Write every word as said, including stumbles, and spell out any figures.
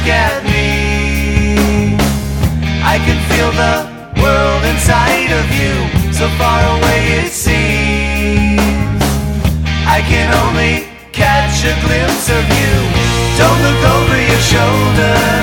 look at me. I can feel the world inside of you, so far away it seems. I can only catch a glimpse of you. Don't look over your shoulder.